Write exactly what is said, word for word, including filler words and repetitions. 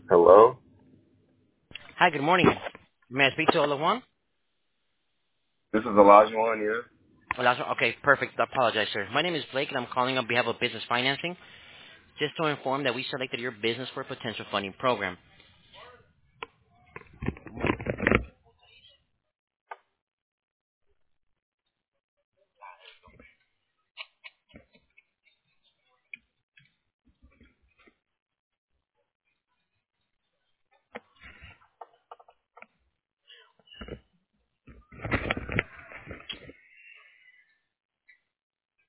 Hello? Hi, good morning. May I speak to Olajuan? This is Olajuwon, yeah? Olajuwon? Okay, perfect. I apologize, sir. My name is Blake, and I'm calling on behalf of Business Financing, just to inform that we selected your business for a potential funding program.